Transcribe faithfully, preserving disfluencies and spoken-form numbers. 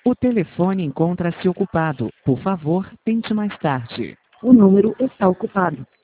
O telefone encontra-se ocupado. Por favor, tente mais tarde. O número está ocupado.